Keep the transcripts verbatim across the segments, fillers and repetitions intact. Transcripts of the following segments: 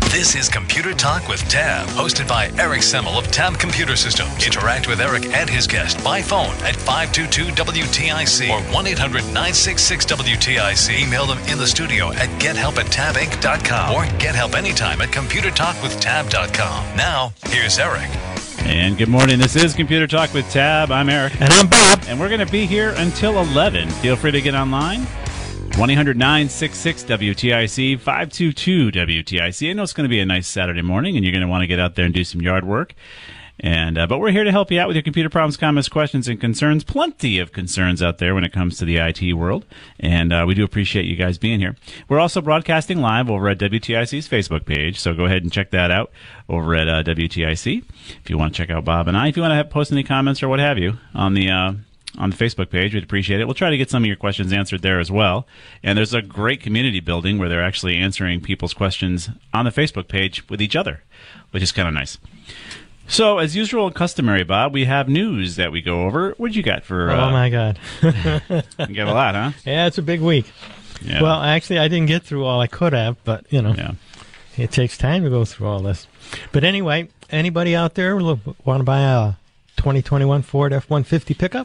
This is Computer Talk with Tab, hosted by Eric Semmel of Tab Computer Systems. Interact with Eric and his guest by phone at five two two W T I C or one eight hundred nine six six W T I C. Email them in the studio at get help at tab inc dot com or get help anytime at computer talk with tab dot com. Now, here's Eric. And good morning. This is Computer Talk with Tab. I'm Eric. And I'm Bob. And we're going to be here until eleven. Feel free to get online. one eight hundred nine six six W T I C, five two two W T I C. I know it's going to be a nice Saturday morning, and you're going to want to get out there and do some yard work. And uh, but we're here to help you out with your computer problems, comments, questions, and concerns. Plenty of concerns out there when it comes to the I T world, and uh, we do appreciate you guys being here. We're also broadcasting live over at W T I C's Facebook page, so go ahead and check that out over at uh, W T I C if you want to check out Bob and I. If you want to have, post any comments or what have you on the uh, on the Facebook page, we'd appreciate it. We'll try to get some of your questions answered there as well. And there's a great community building where they're actually answering people's questions on the Facebook page with each other, which is kind of nice. So, as usual and customary, Bob, we have news that we go over. What you got for... Uh, oh, my God. You got a lot, huh? Yeah, it's a big week. Yeah. Well, actually, I didn't get through all I could have, but, you know, yeah. It takes time to go through all this. But anyway, anybody out there want to buy a twenty twenty-one Ford F one fifty pickup?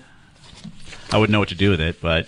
I wouldn't know what to do with it, but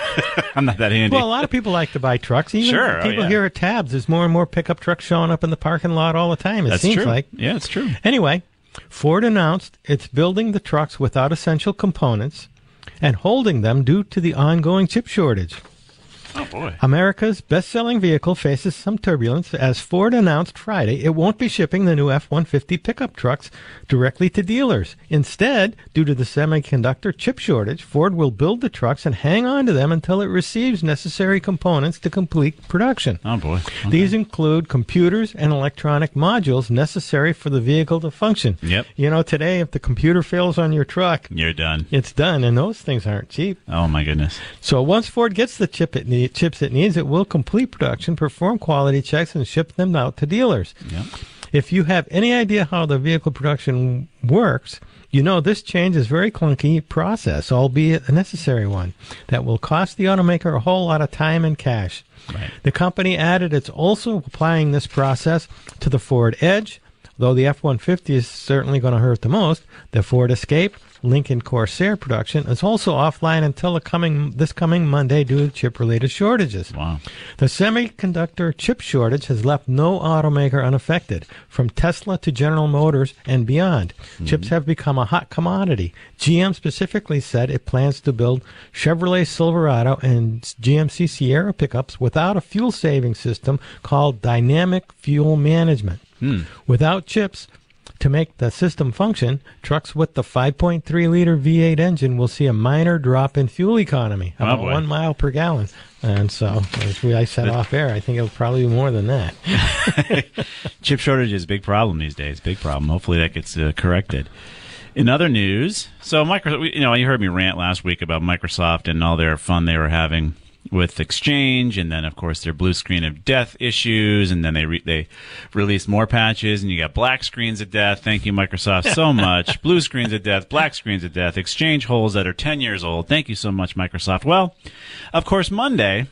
I'm not that handy. Well, a lot of people like to buy trucks. Even sure. people oh, yeah. here at Tabs, there's more and more pickup trucks showing up in the parking lot all the time, it That's seems true. like. Yeah, it's true. Anyway, Ford announced it's building the trucks without essential components and holding them due to the ongoing chip shortage. Oh, boy. America's best-selling vehicle faces some turbulence as Ford announced Friday it won't be shipping the new F one fifty pickup trucks directly to dealers. Instead, due to the semiconductor chip shortage, Ford will build the trucks and hang on to them until it receives necessary components to complete production. Oh, boy. Okay. These include computers and electronic modules necessary for the vehicle to function. Yep. You know, today, if the computer fails on your truck, You're done. it's done, and those things aren't cheap. Oh, my goodness. So once Ford gets the chip it need, chips it needs, it will complete production, perform quality checks, and ship them out to dealers. Yep. If you have any idea how the vehicle production works, you know this change is a very clunky process, albeit a necessary one, that will cost the automaker a whole lot of time and cash. Right. The company added it's also applying this process to the Ford Edge, though the F one fifty is certainly going to hurt the most. The Ford Escape, Lincoln Corsair production is also offline until the coming, this coming Monday due to chip-related shortages. Wow. The semiconductor chip shortage has left no automaker unaffected, from Tesla to General Motors and beyond. Mm-hmm. Chips have become a hot commodity. G M specifically said it plans to build Chevrolet Silverado and G M C Sierra pickups without a fuel-saving system called Dynamic Fuel Management. Hmm. Without chips to make the system function, trucks with the five point three liter V eight engine will see a minor drop in fuel economy, about oh, one mile per gallon. And so, as we, I said off air, I think it'll probably be more than that. Chip shortage is a big problem these days. Big problem. Hopefully that gets uh, corrected. In other news, so Microsoft, you know, you heard me rant last week about Microsoft and all their fun they were having with Exchange, and then of course their blue screen of death issues, and then they re- they released more patches, and you got black screens of death. Thank you, Microsoft, so much. Blue screens of death, black screens of death, Exchange holes that are ten years old. Thank you so much, Microsoft. Well, of course, Monday,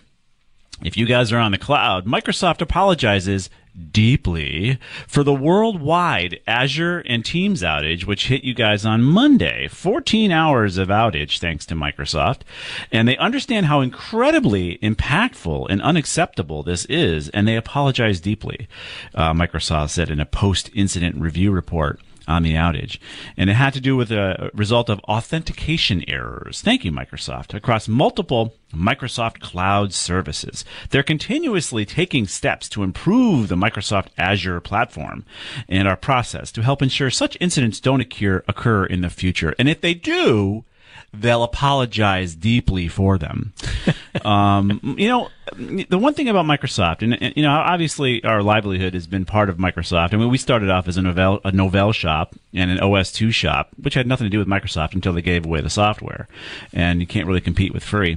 if you guys are on the cloud, Microsoft apologizes deeply for the worldwide Azure and Teams outage, which hit you guys on Monday. fourteen hours of outage, thanks to Microsoft. And they understand how incredibly impactful and unacceptable this is, and they apologize deeply, uh, Microsoft said in a post-incident review report on the outage. And it had to do with a result of authentication errors. Thank you, Microsoft. Across multiple Microsoft cloud services, they're continuously taking steps to improve the Microsoft Azure platform and our process to help ensure such incidents don't occur, occur in the future. And if they do, they'll apologize deeply for them. um, you know, the one thing about Microsoft, and, and you know, obviously our livelihood has been part of Microsoft. I mean, we started off as a Novell, a Novell shop and an O S two shop, which had nothing to do with Microsoft until they gave away the software. And you can't really compete with free.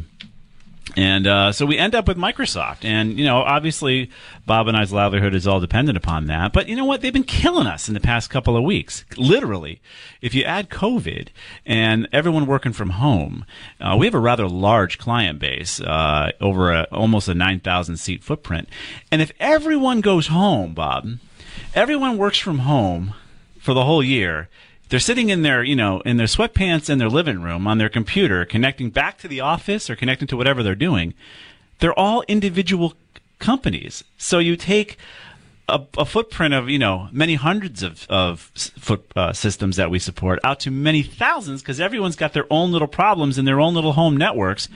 And uh, so we end up with Microsoft. And, you know, obviously Bob and I's livelihood is all dependent upon that. But you know what? They've been killing us in the past couple of weeks. Literally. If you add COVID and everyone working from home, uh, we have a rather large client base, uh, over a, almost a nine thousand seat footprint. And if everyone goes home, Bob, everyone works from home for the whole year. They're sitting in their, you know, in their sweatpants in their living room on their computer, connecting back to the office or connecting to whatever they're doing. They're all individual companies. So you take a, a footprint of, you know, many hundreds of, of foot, uh, systems that we support out to many thousands because everyone's got their own little problems in their own little home networks.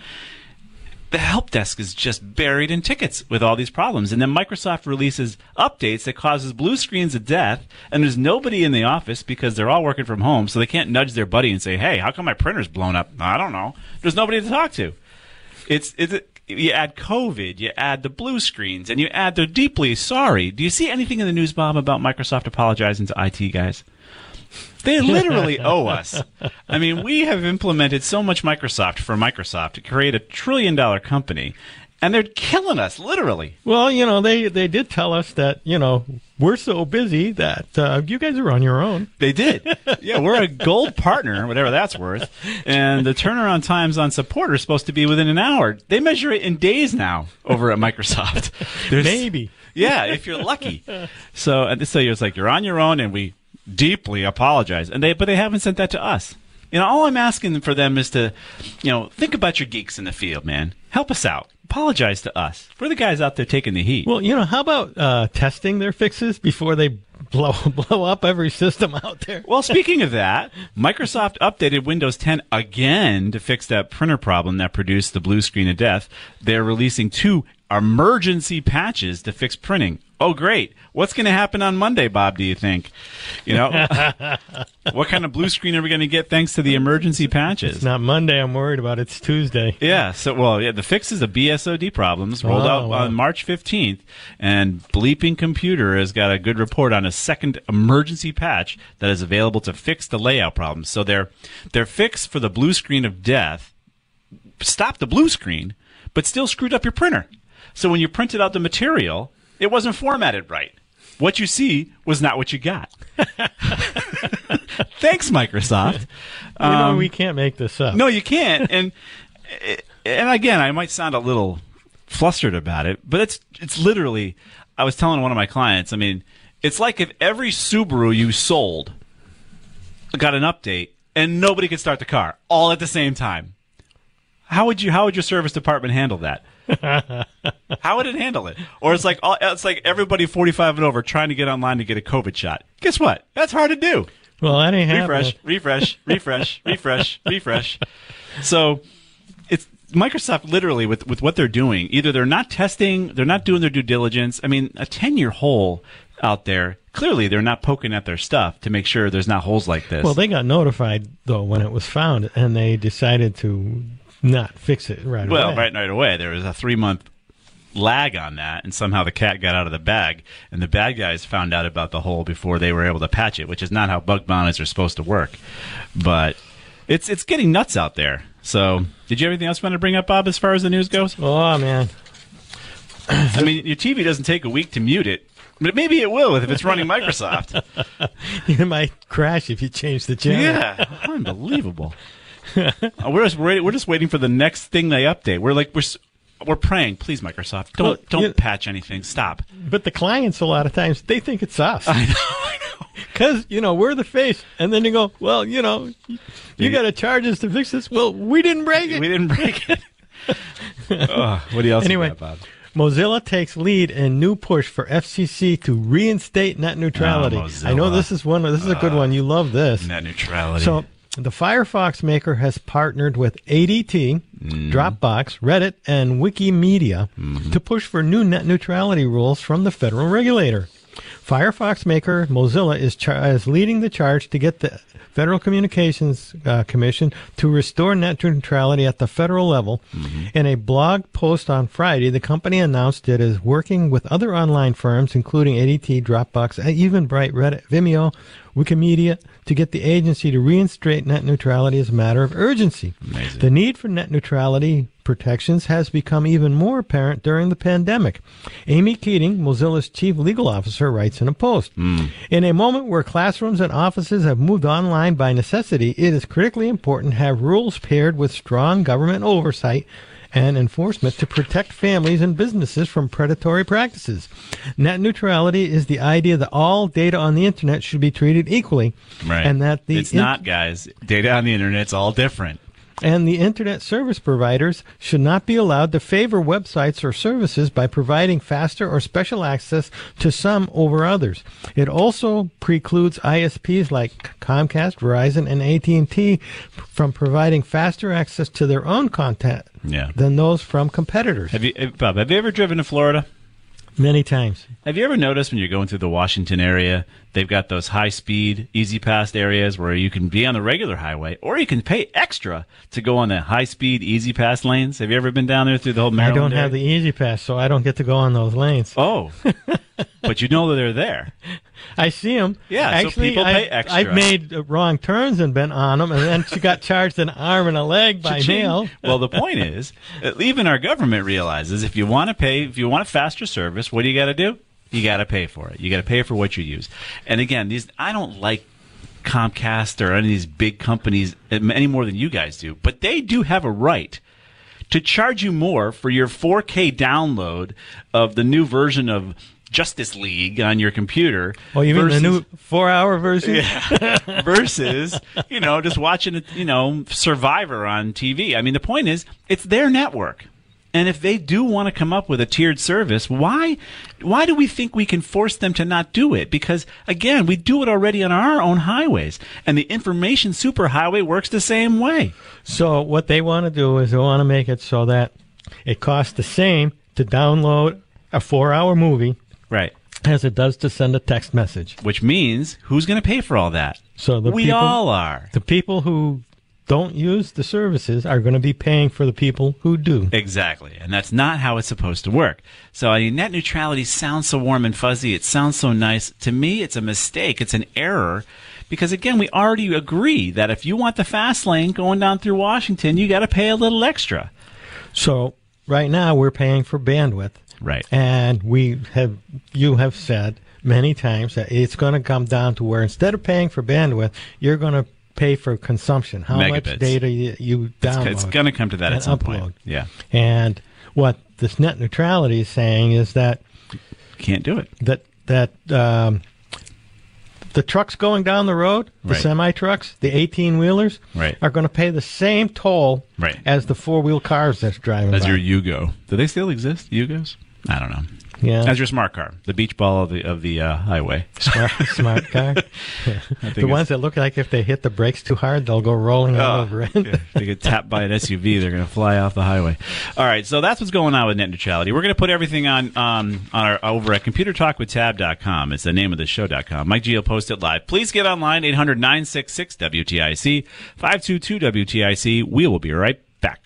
The help desk is just buried in tickets with all these problems. And then Microsoft releases updates that causes blue screens of death, and there's nobody in the office because they're all working from home, so they can't nudge their buddy and say, hey, how come my printer's blown up? I don't know. There's nobody to talk to. It's, it's you add COVID, you add the blue screens, and you add the deeply sorry. Do you see anything in the news, Bob, about Microsoft apologizing to I T guys? They literally owe us. I mean, we have implemented so much Microsoft for Microsoft to create a trillion dollar company, and they're killing us, literally. Well, you know, they, they did tell us that, you know, we're so busy that uh, you guys are on your own. They did. Yeah, we're a gold partner, whatever that's worth. And the turnaround times on support are supposed to be within an hour. They measure it in days now over at Microsoft. There's, Maybe. Yeah, if you're lucky. So, and so it's like you're on your own, and we deeply apologize, and they but they haven't sent that to us. You know, all I'm asking for them is to, you know, think about your geeks in the field, man. Help us out. Apologize to us. We're the guys out there taking the heat. Well, you know, how about uh, testing their fixes before they blow blow up every system out there? Well, speaking of that, Microsoft updated Windows ten again to fix that printer problem that produced the blue screen of death. They're releasing two emergency patches to fix printing. Oh, great. What's going to happen on Monday, Bob, do you think? You know, what kind of blue screen are we going to get thanks to the emergency patches? It's not Monday I'm worried about. It's Tuesday. Yeah. So, well, yeah, the fixes of B S O D problems rolled oh, out wow. on March fifteenth, and Bleeping Computer has got a good report on a second emergency patch that is available to fix the layout problems. So their their fix for the blue screen of death stopped the blue screen, but still screwed up your printer. So when you printed out the material, it wasn't formatted right. What you see was not what you got. Thanks, Microsoft. You know, um, we can't make this up. No, you can't. And and again, I might sound a little flustered about it, but it's it's literally, I was telling one of my clients, I mean, it's like if every Subaru you sold got an update and nobody could start the car all at the same time. How would you? How would your service department handle that? How would it handle it? Or it's like it's like everybody forty-five and over trying to get online to get a COVID shot. Guess what? That's hard to do. Well, that ain't refresh, happening. refresh, refresh, refresh, refresh. So it's Microsoft literally with with what they're doing. Either they're not testing, they're not doing their due diligence. I mean, a ten-year hole out there. Clearly, they're not poking at their stuff to make sure there's not holes like this. Well, they got notified though when it was found, and they decided to not fix it right well, away. Well, right, right away. There was a three-month lag on that, and somehow the cat got out of the bag, and the bad guys found out about the hole before they were able to patch it, which is not how bug bounties are supposed to work. But it's it's getting nuts out there. So, did you have anything else you want to bring up, Bob, as far as the news goes? Oh, man. I mean, your T V doesn't take a week to mute it, but maybe it will if it's running Microsoft. It might crash if you change the channel. Yeah, unbelievable. we're just waiting, we're just waiting for the next thing they update. We're like we're we're praying, please, Microsoft, don't well, don't you, patch anything. Stop. But the clients, a lot of times, they think it's us. I know, I know. Because you know we're the face, and then you go, well, you know, you, you got to charge us to fix this. Well, we didn't break it. We didn't break it. oh, what else? Anyway, you got, Bob? Mozilla takes lead in new push for F C C to reinstate net neutrality. Oh, I know this is one. This is a good uh, one. You love this. Net neutrality. So. The Firefox maker has partnered with A D T, mm. Dropbox, Reddit, and Wikimedia mm-hmm. to push for new net neutrality rules from the federal regulator. Firefox maker Mozilla is, char- is leading the charge to get the Federal Communications uh, Commission to restore net neutrality at the federal level. Mm-hmm. In a blog post on Friday, the company announced it is working with other online firms, including A D T, Dropbox, Eventbrite, Reddit, Vimeo, Wikimedia, to get the agency to reinstate net neutrality as a matter of urgency. Amazing. The need for net neutrality protections has become even more apparent during the pandemic. Amy Keating, Mozilla's chief legal officer, writes in a post, mm. In a moment where classrooms and offices have moved online by necessity, it is critically important to have rules paired with strong government oversight and enforcement to protect families and businesses from predatory practices. Net neutrality is the idea that all data on the internet should be treated equally, Right. and that the it's in- not, guys. Data on the internet's all different. and the internet service providers should not be allowed to favor websites or services by providing faster or special access to some over others. It also precludes I S Ps like Comcast, Verizon, and A T and T from providing faster access to their own content Yeah. than those from competitors. Have you, eh, Bob? Have you ever driven to Florida? Many times. Have you ever noticed when you're going through the Washington area, they've got those high-speed, easy-pass areas where you can be on the regular highway, or you can pay extra to go on the high-speed, easy-pass lanes? Have you ever been down there through the whole Maryland I don't area? have the Easy Pass, so I don't get to go on those lanes. Oh, but you know that they're there. I see them. Yeah, so Actually, people pay I've, extra. I've made uh, wrong turns and been on them, and then she got charged an arm and a leg by Cha-ching. mail. Well, the point is, uh, even our government realizes if you want to pay, if you want a faster service, what do you got to do? You got to pay for it. You got to pay for what you use. And again, these I don't like Comcast or any of these big companies any more than you guys do, but they do have a right to charge you more for your four K download of the new version of Justice League on your computer. Oh, you mean versus, the new four-hour version? Yeah. versus, you know, just watching, you know, Survivor on T V. I mean, the point is, it's their network. And if they do want to come up with a tiered service, why why do we think we can force them to not do it? Because, again, we do it already on our own highways. And the information superhighway works the same way. So what they want to do is they want to make it so that it costs the same to download a four-hour movie Right. as it does to send a text message. Which means, who's going to pay for all that? So the we people, all are. The people who don't use the services are going to be paying for the people who do. Exactly. And that's not how it's supposed to work. So, I mean, net neutrality sounds so warm and fuzzy. It sounds so nice. To me, it's a mistake. It's an error. Because, again, we already agree that if you want the fast lane going down through Washington, you got to pay a little extra. So right now we're paying for bandwidth. Right. And we have, you have said many times that it's going to come down to where instead of paying for bandwidth, you're going to pay for consumption. How Megabits. much data you, you download. It's, it's going to come to that at and some upload. point. Yeah. And what this net neutrality is saying is that Can't do it. that that um, the trucks going down the road, the Right. semi trucks, the eighteen wheelers, Right. are going to pay the same toll Right. as the four wheel cars that's driving As by. your Yugo. Do they still exist, Yugos? I don't know. Yeah. As your smart car, the beach ball of the of the uh, highway. Smart, smart car. think The ones that look like if they hit the brakes too hard, they'll go rolling Oh, all over it. yeah. If they get tapped by an S U V, they're going to fly off the highway. All right, so that's what's going on with net neutrality. We're going to put everything on um, on our over at computer talk with tab dot com. It's the name of the show dot com. Mike G will post it live. Please get online, eight hundred nine six six W T I C, five two two W T I C. We will be right back.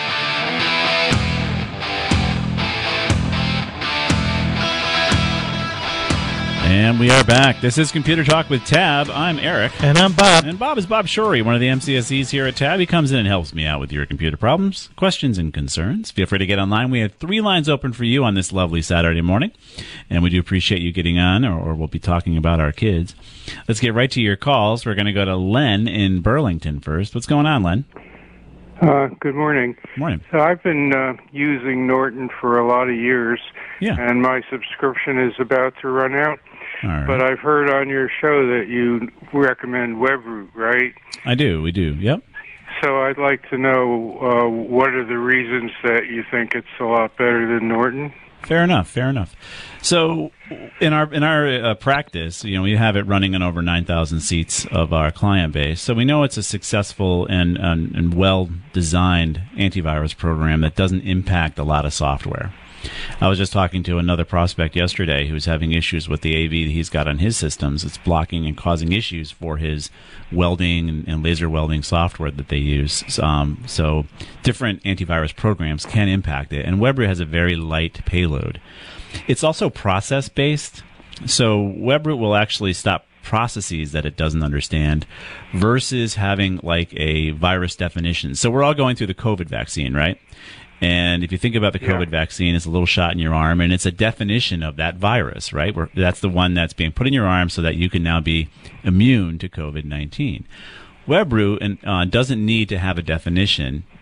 And we are back. This is Computer Talk with Tab. I'm Eric. And I'm Bob. And Bob is Bob Shorey, one of the M C S Es here at Tab. He comes in and helps me out with your computer problems, questions, and concerns. Feel free to get online. We have three lines open for you on this lovely Saturday morning, and we do appreciate you getting on, or, or we'll be talking about our kids. Let's get right to your calls. We're going to go to Len in Burlington first. What's going on, Len? Uh, good morning. Morning. So I've been uh, using Norton for a lot of years, Yeah. and my subscription is about to run out. All right. But I've heard on your show that you recommend WebRoot, right? I do. We do. Yep. So I'd like to know uh, what are the reasons that you think it's a lot better than Norton? Fair enough. Fair enough. So, in our in our uh, practice, you know, we have it running on over nine thousand seats of our client base, so we know it's a successful and and, and well designed antivirus program that doesn't impact a lot of software. I was just talking to another prospect yesterday who's having issues with the A V that he's got on his systems. It's blocking and causing issues for his welding and, and laser welding software that they use. Um, so different antivirus programs can impact it. And WebRoot has a very light payload. It's also process-based. So WebRoot will actually stop processes that it doesn't understand versus having like a virus definition. So we're all going through the COVID vaccine, right? And if you think about the COVID Yeah. vaccine, it's a little shot in your arm, and it's a definition of that virus, right? Where that's the one that's being put in your arm so that you can now be immune to COVID nineteen. WebRoot and, uh, doesn't need to have a definition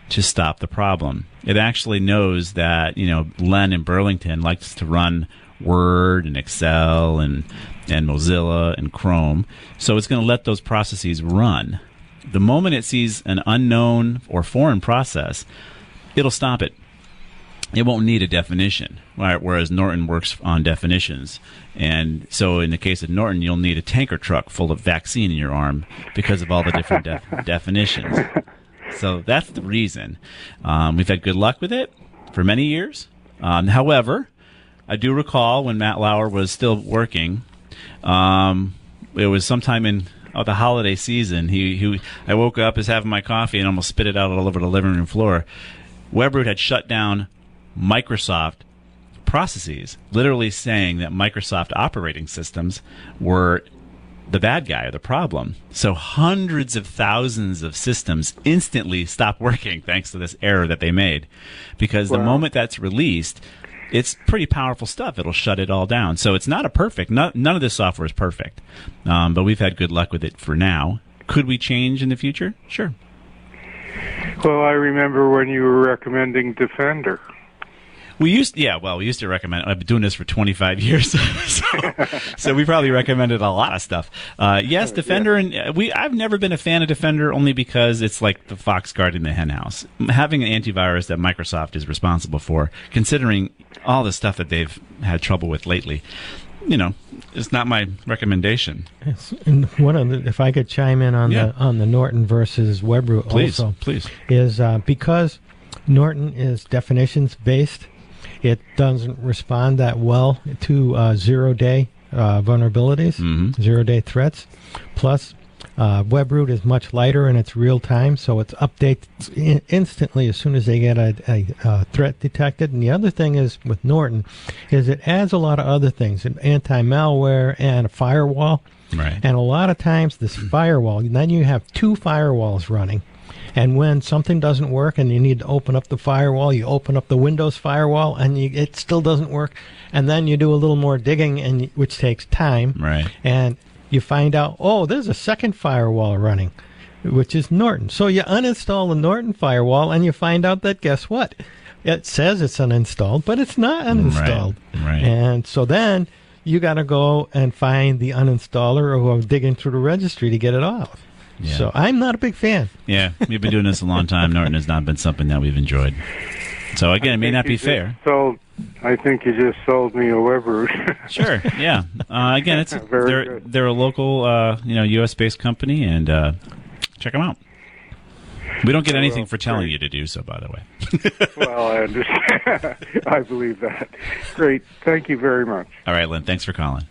to stop the problem. It actually knows that, you know, Len in Burlington likes to run Word and Excel and, and Mozilla and Chrome. So it's going to let those processes run. The moment it sees an unknown or foreign process, it'll stop it. It won't need a definition, right? Whereas Norton works on definitions. And so in the case of Norton, you'll need a tanker truck full of vaccine in your arm because of all the different def- definitions. So that's the reason. Um, we've had good luck with it for many years. Um, however, I do recall when Matt Lauer was still working, um, it was sometime in oh, the holiday season. He, he, I woke up, was having my coffee, and almost spit it out all over the living room floor. Webroot had shut down Microsoft processes, literally saying that Microsoft operating systems were the bad guy or the problem. So hundreds of thousands of systems instantly stopped working thanks to this error that they made. Because wow. the moment that's released, it's pretty powerful stuff. It'll shut it all down. So it's not a perfect, not, none of this software is perfect. Um, but we've had good luck with it for now. Could we change in the future? Sure. Well, I remember when you were recommending Defender. We used, yeah, well, we used to recommend. I've been doing this for twenty-five years, so, so we probably recommended a lot of stuff. Uh, yes, Defender, yeah. and we. I've never been a fan of Defender only because it's like the fox guarding the hen house. Having an antivirus that Microsoft is responsible for, considering all the stuff that they've had trouble with lately, you know, it's not my recommendation. Yes. And one of the, if I could chime in on yeah. the on the Norton versus Webroot, please, also, please, is uh, because Norton is definitions based. It doesn't respond that well to uh, zero-day uh, vulnerabilities, mm-hmm. zero-day threats. Plus, uh, Webroot is much lighter and it's real-time, so it's updates in- instantly as soon as they get a, a, a threat detected. And the other thing is with Norton is it adds a lot of other things, an anti-malware and a firewall. Right. And a lot of times this firewall, then you have two firewalls running. And when something doesn't work and you need to open up the firewall, you open up the Windows firewall and you, it still doesn't work. And then you do a little more digging, and you, which takes time. Right. And you find out, oh, there's a second firewall running, which is Norton. So you uninstall the Norton firewall and you find out that, guess what? It says it's uninstalled, but it's not uninstalled. Right. Right. And so then you got to go and find the uninstaller or go digging through the registry to get it off. Yeah. So I'm not a big fan. Yeah, we've been doing this a long time. Norton has not been something that we've enjoyed. So again, it may not be fair. Sold, I think you just sold me a Webroot. Sure. Yeah. Uh, again, it's Very they're good. they're a local, uh, you know, U S based company, and uh, check them out. We don't get anything for telling you to do so, by the way. Well, I understand. I believe that. Great. Thank you very much. All right, Lynn. Thanks for calling.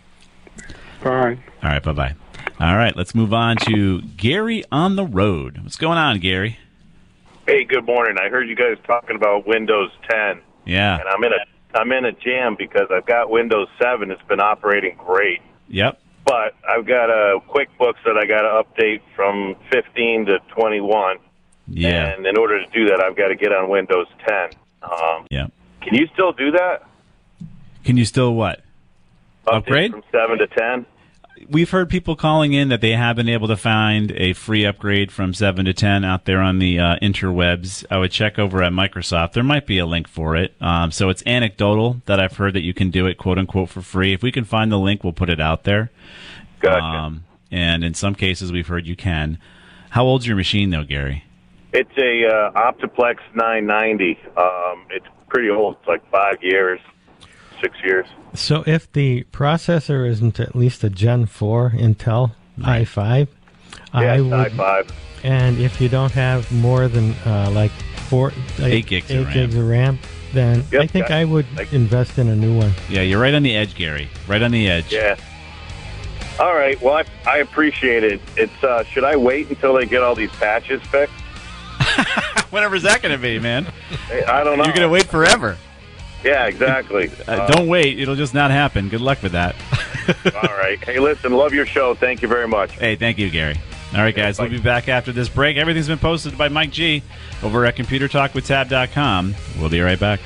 Bye. All right. Bye bye. All right, let's move on to Gary on the road. What's going on, Gary? Hey, good morning. I heard you guys talking about Windows ten. Yeah. And I'm in a I'm in a jam because I've got Windows seven. It's been operating great. Yep. But I've got a QuickBooks that I got to update from fifteen to twenty-one. Yeah. And in order to do that, I've got to get on Windows ten. Um, yeah. Can you still do that? Can you still what? Update Upgrade? From seven to ten? We've heard people calling in that they have been able to find a free upgrade from seven to ten out there on the uh, interwebs. I would check over at Microsoft. There might be a link for it. Um, so it's anecdotal that I've heard that you can do it, quote unquote, for free. If we can find the link, we'll put it out there. Gotcha. Um, and in some cases, we've heard you can. How old's your machine, though, Gary? It's a uh, Optiplex nine ninety. Um, it's pretty old. It's like five years, six years. So if the processor isn't at least a Gen four Intel Right. i five, Yeah, I it's would, i five. and if you don't have more than uh, like four, like Eight gigs of eight RAM. gigs of RAM, then Yep, I think that- I would like- invest in a new one. Yeah, you're right on the edge, Gary. Right on the edge. Yeah. All right. Well, I, I appreciate it. It's uh, should I wait until they get all these patches fixed? Whatever's that going to be, man. I don't know. You're going to wait forever. Yeah, exactly. Uh, Uh, don't wait. It'll just not happen. Good luck with that. all right. Hey, listen, love your show. Thank you very much. Hey, thank you, Gary. All right, guys, Bye. we'll be back after this break. Everything's been posted by Mike G over at computer talk with tab dot com. We'll be right back.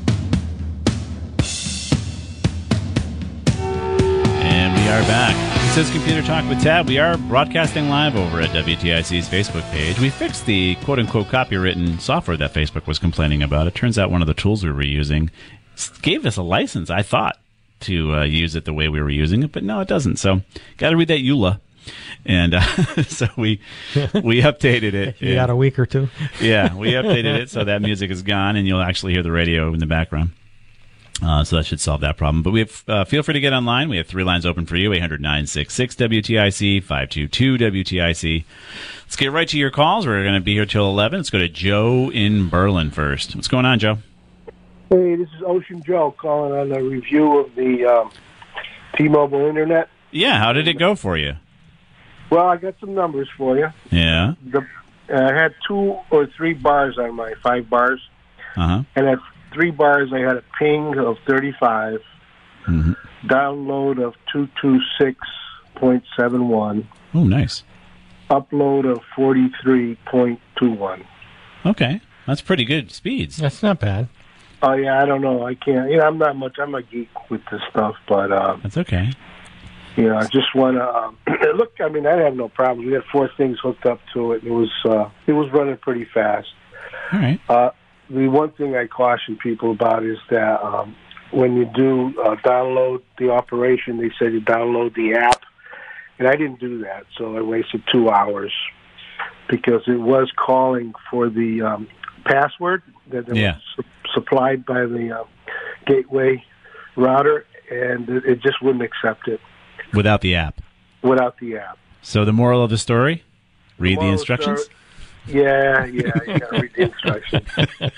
And we are back. This is Computer Talk with Tab. We are broadcasting live over at W T I C's Facebook page. We fixed the quote-unquote copywritten software that Facebook was complaining about. It turns out one of the tools we were using gave us a license, I thought, to uh, use it the way we were using it, but no, it doesn't. So got to read that E U L A. And uh, so we we updated it. You got a week or two? Yeah, we updated it so that music is gone, and you'll actually hear the radio in the background. Uh, so that should solve that problem. But we have, uh, feel free to get online. We have three lines open for you, eight hundred, nine six six, W T I C, five two two, W T I C. Let's get right to your calls. We're going to be here till eleven. Let's go to Joe in Berlin first. What's going on, Joe? Hey, this is Ocean Joe calling on a review of the um, T-Mobile Internet. Yeah, how did it go for you? Well, I got some numbers for you. Yeah. The, uh, I had two or three bars on my five bars. Uh-huh. And at three bars, I had a ping of thirty-five, mm-hmm. download of two twenty-six point seven one. Oh, nice. Upload of forty-three point two one. Okay. That's pretty good speeds. That's not bad. Oh, yeah, I don't know. I can't. You know, I'm not much. I'm a geek with this stuff, but... Uh, That's okay. You know, I just want to um, look. I mean, I have no problems. We had four things hooked up to it. It was uh, it was running pretty fast. All right. Uh, the one thing I caution people about is that um, when you do uh, download the operation, they said you download the app, and I didn't do that, so I wasted two hours because it was calling for the um, password that yeah. was su- supplied by the uh, gateway router, and it, it just wouldn't accept it. Without the app? Without the app. So the moral of the story? Read the, the instructions? Story, yeah, yeah, you got to read the instructions.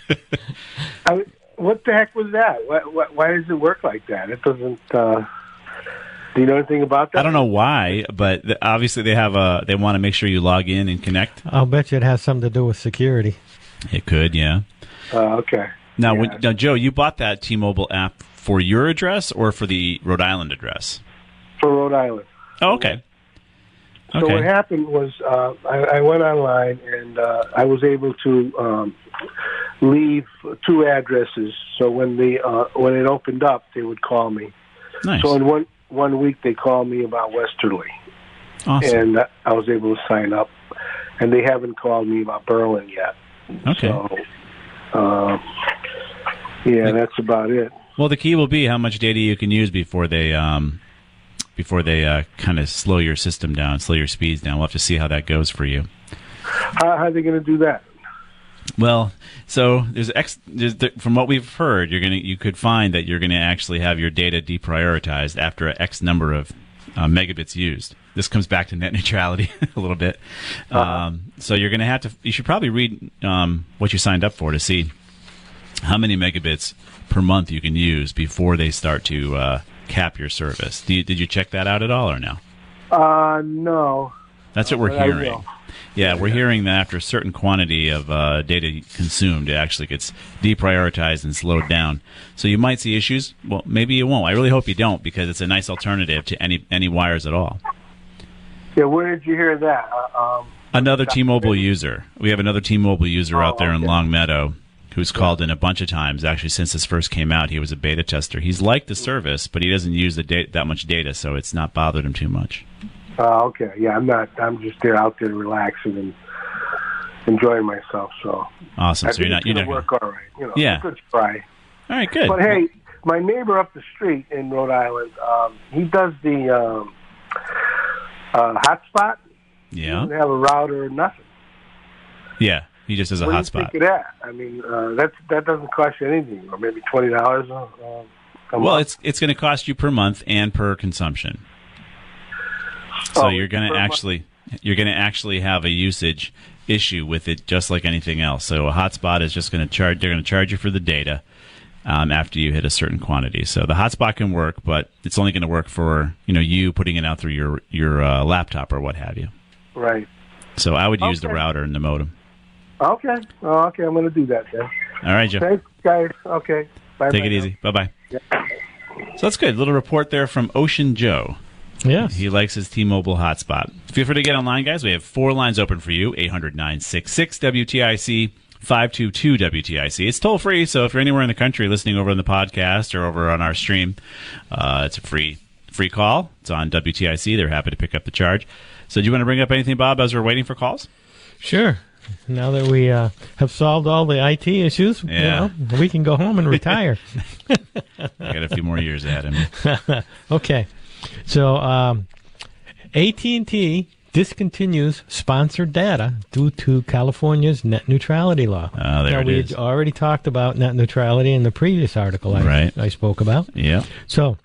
I, what the heck was that? Why, why, why does it work like that? It doesn't... Uh, do you know anything about that? I don't know why, but the, obviously they have a, they want to make sure you log in and connect. I'll bet you it has something to do with security. It could, yeah. Uh, okay. Now, yeah. when, now, Joe, you bought that T-Mobile app for your address or for the Rhode Island address? For Rhode Island. Oh, okay. So okay. what happened was uh, I, I went online and uh, I was able to um, leave two addresses. So when the uh, when it opened up, they would call me. Nice. So in one one week, they called me about Westerly, awesome. and I was able to sign up. And they haven't called me about Berlin yet. Okay. So, uh, yeah, that's about it. Well, the key will be how much data you can use before they. Um, before they uh, kind of slow your system down, slow your speeds down. We'll have to see how that goes for you. How, how are they going to do that? Well, so there's, X, there's there, from what we've heard, you're gonna you could find that you're going to actually have your data deprioritized after an X number of uh, megabits used. This comes back to net neutrality a little bit. Uh-huh. Um, so you're going to have to. You should probably read um, what you signed up for to see how many megabits per month you can use before they start to. Uh, cap your service. Did you, did you check that out at all or no? Uh, no. That's what we're But I hearing. will. Yeah, we're hearing that after a certain quantity of uh, data consumed, it actually gets deprioritized and slowed down. So you might see issues. Well, maybe you won't. I really hope you don't because it's a nice alternative to any any wires at all. Yeah, where did you hear that? Uh, um, Another T-Mobile user. We have another T-Mobile user Oh, out there in okay. Long Meadow who's called in a bunch of times. Actually, since this first came out, he was a beta tester. He's liked the service, but he doesn't use the da- that much data, so it's not bothered him too much. Uh, okay, yeah, I'm not. I'm just there out there relaxing and enjoying myself. So Awesome. I So think you're not. it's you're gonna not work all right. You know, Yeah. it's a good try. All right. Good. But hey, my neighbor up the street in Rhode Island, um, he does the um, uh, hotspot. He Yeah. doesn't have a router or nothing. Yeah. He just has a what do you hotspot. think of that? I mean, uh, that that doesn't cost you anything, or maybe twenty dollars. Uh, a Well, month. it's it's going to cost you per month and per consumption. So Oh, you're going per to month. actually you're going to actually have a usage issue with it, just like anything else. So a hotspot is just going to charge. They're going to charge you for the data um, after you hit a certain quantity. So the hotspot can work, but it's only going to work for you know you putting it out through your your uh, laptop or what have you. right. So I would use the Okay. router and the modem. Okay. Oh, okay. I'm going to do that then. All right, Joe. Thanks, guys. Okay. Bye. Take it easy. Bye bye. So that's good. Little report there from Ocean Joe. Yes. He likes his T-Mobile hotspot. Feel free to get online, guys. We have four lines open for you, eight hundred, nine six six, W T I C, five two two, W T I C. It's toll-free, so if you're anywhere in the country listening over on the podcast or over on our stream, uh, it's a free free call. It's on W T I C. They're happy to pick up the charge. So do you want to bring up anything, Bob, as we're waiting for calls? Sure. Now that we uh, have solved all the I T issues, Yeah. you know, we can go home and retire. I got a few more years ahead of me. Okay. So um, A T and T discontinues sponsored data due to California's net neutrality law. Oh, there now, it we is. had already talked about net neutrality in the previous article I, Right. I spoke about. Yeah. So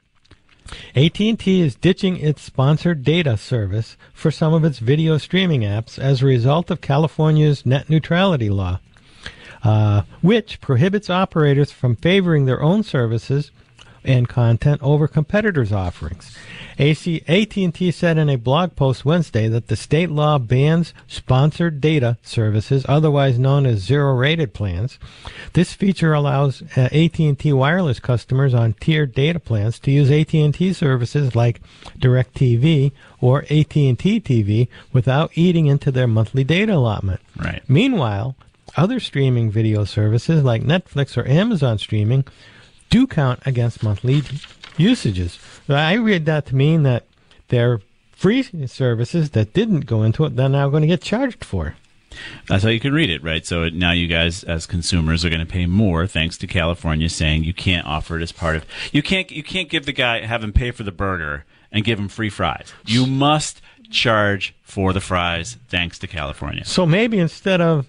A T and T is ditching its sponsored data service for some of its video streaming apps as a result of California's net neutrality law, uh, which prohibits operators from favoring their own services and content over competitors' offerings. A C- A T and T said in a blog post Wednesday that the state law bans sponsored data services, otherwise known as zero-rated plans. This feature allows uh, A T and T wireless customers on tiered data plans to use A T and T services like DirecTV or A T and T T V without eating into their monthly data allotment. Right. Meanwhile, other streaming video services like Netflix or Amazon streaming do count against monthly usages. I read that to mean that their free services that didn't go into it, they're now going to get charged for. That's how you can read it, right? So now you guys, as consumers, are going to pay more thanks to California saying you can't offer it as part of. You can't. You can't give the guy, have him pay for the burger and give him free fries. You must charge for the fries thanks to California. So maybe instead of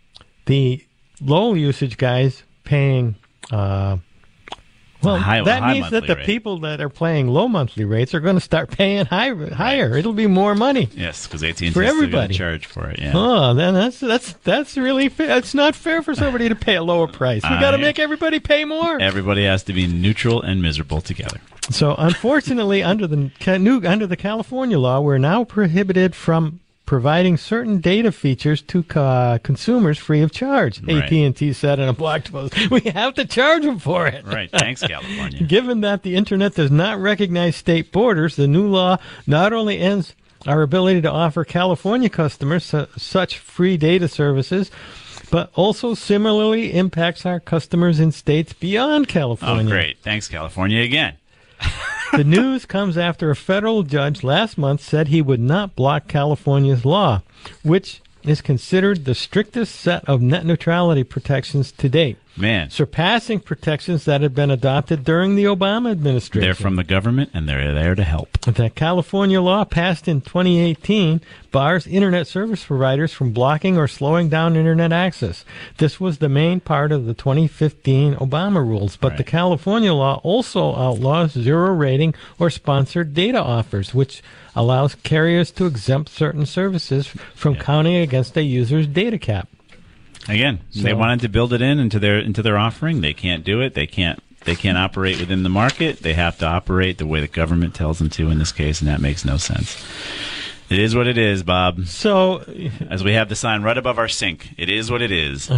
the low usage guys paying. Uh, Well, high- that high means that monthly the rate. people that are paying low monthly rates are going to start paying high, higher. It'll be more money. Yes, because A T and T For is still going everybody. to charge for it. Yeah. Oh, then that's that's that's really fair. It's not fair for somebody to pay a lower price. We got to I- make everybody pay more. Everybody has to be neutral and miserable together. So, unfortunately, under the ca- new under the California law, we're now prohibited from providing certain data features to uh, consumers free of charge. Right. A T and T said in a blog post, we have to charge them for it. Right. Thanks, California. Given that the Internet does not recognize state borders, the new law not only ends our ability to offer California customers su- such free data services, but also similarly impacts our customers in states beyond Oh, California. great. Thanks, California, again. The news comes after a federal judge last month said he would not block California's law, which is considered the strictest set of net neutrality protections to date, Man, surpassing protections that had been adopted during the Obama administration. they're from the government, and they're there to help. The California law passed in twenty eighteen bars Internet service providers from blocking or slowing down Internet access. This was the main part of the twenty fifteen Obama rules, but the Right. California law also outlaws zero rating or sponsored data offers, which allows carriers to exempt certain services from Yeah. counting against a user's data cap. Again, they So- wanted to build it in into their into their offering. They can't do it. They can't. They can't operate within the market. They have to operate the way the government tells them to in this case, and that makes no sense. It is what it is, Bob. So, As we have the sign right above our sink, it is what it is.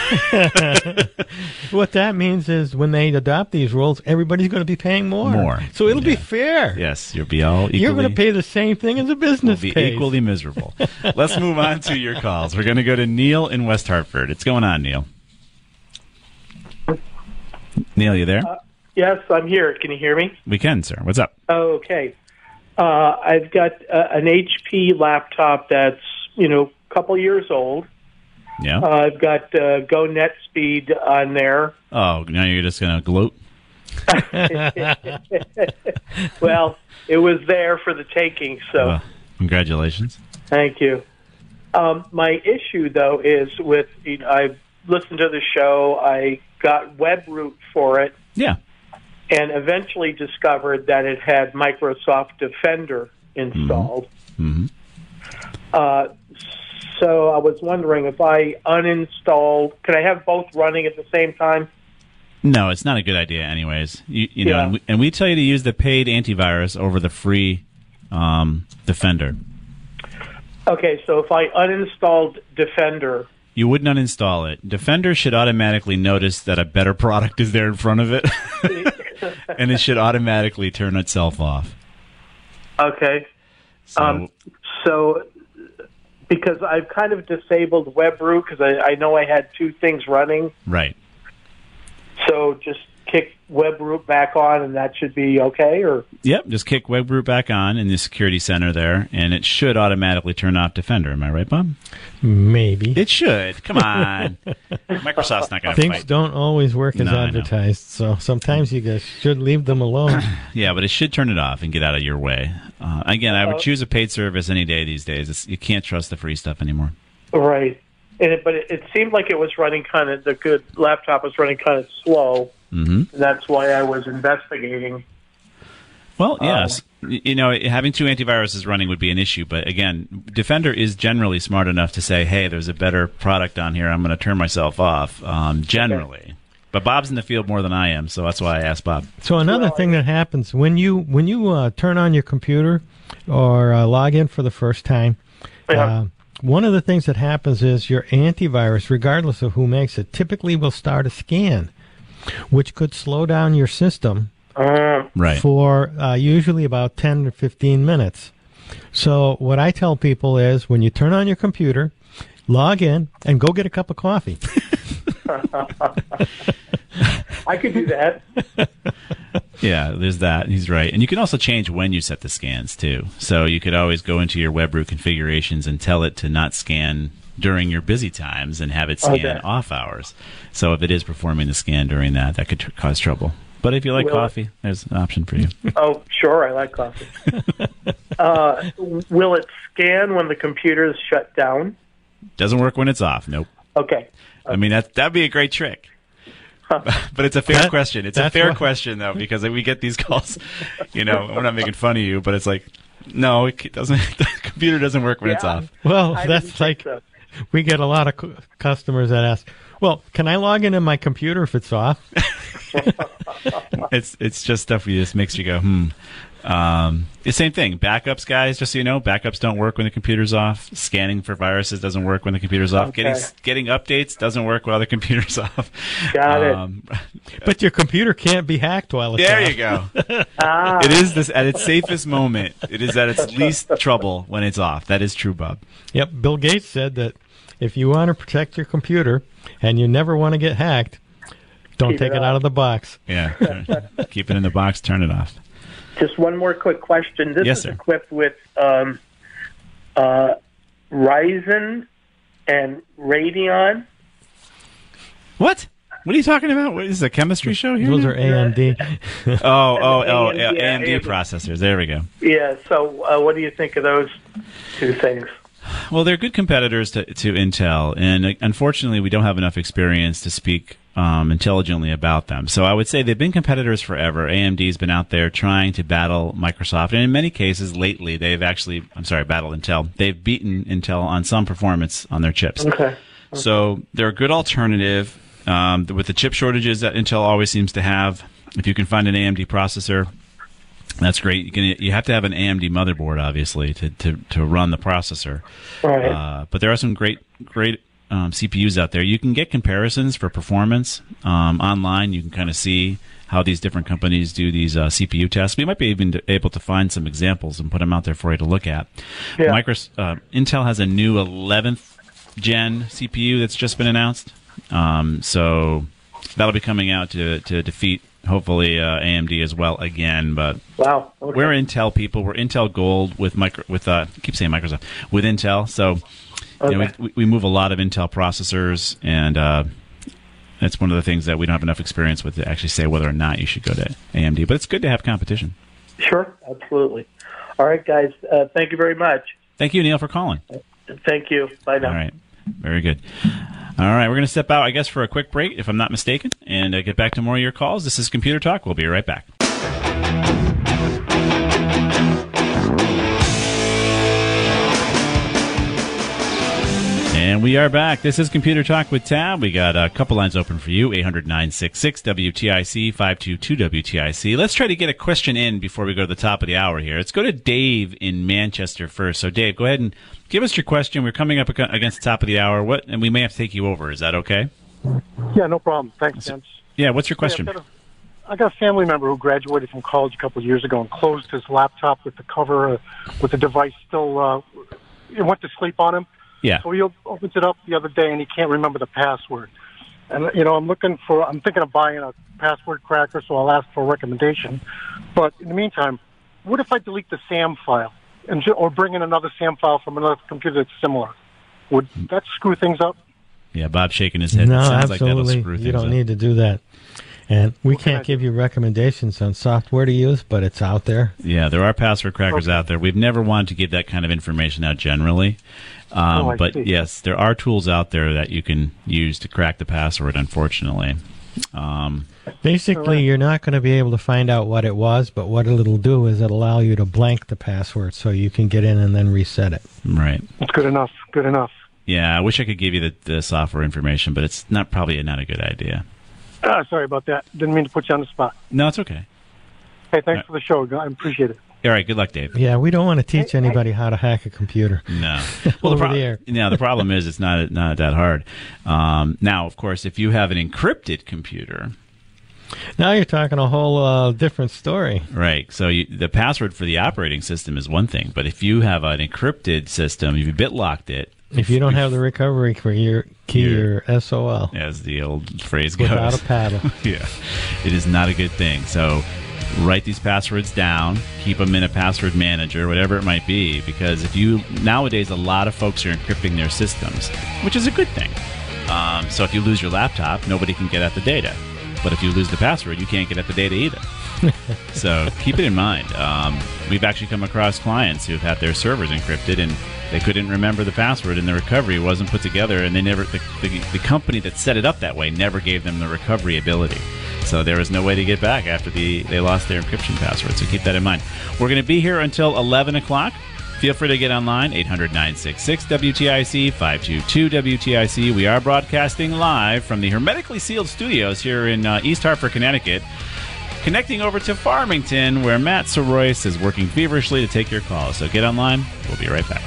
what that means is when they adopt these rules, everybody's going to be paying more. More. So it'll be Yeah. fair. Yes, you'll be all equally. You're going to pay the same thing as a business We'll be pays. equally miserable. Let's move on to your calls. We're going to go to Neil in West Hartford. It's going on, Neil. Neil, you there? Yes, I'm here. Can you hear me? We can, sir. What's up? Okay. Uh, I've got uh, an H P laptop that's, you know, a couple years old. Yeah. Uh, I've got uh, Go NetSpeed on there. Oh, now you're just going to gloat? Well, it was there for the taking, so Well, congratulations. thank you. Um, my issue, though, is with, you know, I listened to the show. I got WebRoot for it. Yeah. And eventually discovered that it had Microsoft Defender installed. Mm-hmm. Uh, so I was wondering if I uninstalled, could I have both running at the same time? No, it's not a good idea anyways. You, you know, Yeah. and, we, and we tell you to use the paid antivirus over the free um, Defender. Okay, so if I uninstalled Defender, You wouldn't uninstall it. Defender should automatically notice that a better product is there in front of it, and it should automatically turn itself off. okay. So, Um, so because I've kind of disabled WebRoot because I, I know I had two things running. right. So just kick WebRoot back on, and that should be okay? Or Yep, just kick WebRoot back on in the security center there, and it should automatically turn off Defender. Am I right, Bob? Maybe. It should. Come on. Microsoft's not going to Things fight. don't always work as No, I know. advertised, so sometimes you guys should leave them alone. Yeah, but it should turn it off and get out of your way. Uh, again, I would choose a paid service any day these days. It's, you can't trust the free stuff anymore. right? And it, but it, it seemed like it was running kind of the good laptop was running kind of slow. Mm-hmm. And that's why I was investigating. Well, yes. Y- You know, having two antiviruses running would be an issue, but again, Defender is generally smart enough to say, hey, there's a better product on here. I'm going to turn myself off, um, generally. Okay. But Bob's in the field more than I am, so that's why I asked Bob. So another Well, thing that happens when you when you uh, turn on your computer or uh, log in for the first time, Yeah. uh, one of the things that happens is your antivirus, regardless of who makes it, typically will start a scan, which could slow down your system Uh, Right. for uh, usually about ten to fifteen minutes. So what I tell people is when you turn on your computer, log in and go get a cup of coffee. I could do that. Yeah, there's that. He's right. And you can also change when you set the scans, too. So you could always go into your WebRoot configurations and tell it to not scan during your busy times and have it scan Okay. off hours. So if it is performing the scan during that, that could tr- cause trouble. But if you like Will it- coffee, there's an option for you. Oh, sure, I like coffee. uh, will it scan when the computer is shut down? Doesn't work when it's off. Nope. Okay. I mean, that that'd be a great trick. But it's a fair That- question. It's a that's fair why- question, though, because we get these calls. You know, we're not making fun of you, but it's like, no, it doesn't. The computer doesn't work when it's Yeah. off. Well, I that's didn't like think so. we get a lot of cu- customers that ask, well, can I log into my computer if it's off? It's it's just stuff that just makes you go, hmm. Um, the same thing. Backups, guys. Just so you know, backups don't work when the computer's off. Scanning for viruses doesn't work when the computer's off. Okay. Getting getting updates doesn't work while the computer's off. Got it. Um, But your computer can't be hacked while it's there off. you go. Ah, It is this at its safest moment. It is at its least trouble when it's off. That is true, Bob. Yep, Bill Gates said that if you want to protect your computer and you never want to get hacked, don't Keep take it it, out off. of the box. Yeah. Keep it in the box. Turn it off. just one more quick question. This Yes, is sir. equipped with um, uh, Ryzen and Radeon. What? What are you talking about? What is this, a chemistry show here? Those now? are A M D. Oh, oh, oh, A M D, A M D yeah, A M D. processors. There we go. Yeah, so uh, what do you think of those two things? Well, they're good competitors to, to Intel, and uh, unfortunately, we don't have enough experience to speak um, intelligently about them. So I would say they've been competitors forever. A M D's been out there trying to battle Microsoft, and in many cases, lately, they've actually, I'm sorry, battled Intel. They've beaten Intel on some performance on their chips. Okay. So they're a good alternative. Um, with the chip shortages that Intel always seems to have, if you can find an A M D processor, that's great. You can you have to have an A M D motherboard, obviously, to to, to run the processor. Right. Uh, but there are some great great um, C P Us out there. You can get comparisons for performance um, online. You can kind of see how these different companies do these uh, C P U tests. We might be even able to find some examples and put them out there for you to look at. Yeah. Micros, uh, Intel has a new eleventh gen C P U that's just been announced. Um, so that'll be coming out to to defeat hopefully uh, A M D as well again. But Wow. Okay. we're Intel people. We're Intel Gold with micro with uh, I keep saying Microsoft with Intel. So you know, Okay. we, we move a lot of Intel processors, and uh, that's one of the things that we don't have enough experience with to actually say whether or not you should go to A M D. But it's good to have competition. Sure, absolutely. All right, guys. Uh, thank you very much. Thank you, Neil, for calling. Thank you. Bye now. All right. Very good. All right. We're going to step out, I guess, for a quick break, if I'm not mistaken, and uh, get back to more of your calls. This is Computer Talk. We'll be right back. And we are back. This is Computer Talk with Tab. We got a couple lines open for you, eight hundred, nine six six, W T I C, five two two W T I C. Let's try to get a question in before we go to the top of the hour here. Let's go to Dave in Manchester first. So, Dave, go ahead and give us your question. We're coming up ag- against the top of the hour, What, and we may have to take you over. Is that okay? Yeah, no problem. Thanks, Vince. Yeah, what's your question? Yeah, I've got a- I got a family member who graduated from college a couple of years ago and closed his laptop with the cover, uh, with the device still, uh, it went to sleep on him. Yeah. So he op- opens it up the other day and he can't remember the password. and you know, I'm looking for. I'm thinking of buying a password cracker, so I'll ask for a recommendation. But in the meantime, what if I delete the SAM file and ju- or bring in another SAM file from another computer that's similar? Would that screw things up? Yeah, Bob's shaking his head. No, it sounds absolutely. like that'll screw things you don't up. need to do that. And we What can can't I give you recommendations on software to use, but it's out there. Yeah, there are password crackers Okay. out there. We've never wanted to give that kind of information out generally. Um, Oh, I but see. yes, there are tools out there that you can use to crack the password, unfortunately. Um, Basically, you're not going to be able to find out what it was, but what it'll do is it'll allow you to blank the password so you can get in and then reset it. right. That's good enough. Good enough. Yeah, I wish I could give you the, the software information, but it's not probably not a good idea. Ah, sorry about that. Didn't mean to put you on the spot. No, it's okay. Hey, thanks Right. for the show. I appreciate it. All right, good luck, Dave. Yeah, we don't want to teach anybody how to hack a computer. No. Well, Over the, pro- the air. no, the problem is it's not not that hard. Um, now, of course, if you have an encrypted computer, Now you're talking a whole uh, different story. right? So you, the password for the operating system is one thing, but if you have an encrypted system, if you bitlocked it, If you don't have the recovery for your key, You're- your S O L, as the old phrase goes, without a paddle. yeah, it is not a good thing. So write these passwords down, keep them in a password manager, whatever it might be, because if you nowadays a lot of folks are encrypting their systems, which is a good thing. Um, so if you lose your laptop, nobody can get at the data. But if you lose the password, you can't get at the data either. So keep it in mind. Um, we've actually come across clients who've had their servers encrypted and they couldn't remember the password and the recovery wasn't put together, and they never the, the, the company that set it up that way never gave them the recovery ability. So there was no way to get back after the they lost their encryption password. So keep that in mind. We're going to be here until eleven o'clock. Feel free to get online, eight hundred, nine six six, W T I C, five two two W T I C. We are broadcasting live from the hermetically sealed studios here in uh, East Hartford, Connecticut. Connecting over to Farmington, where Matt Soroyce is working feverishly to take your calls. So get online. We'll be right back.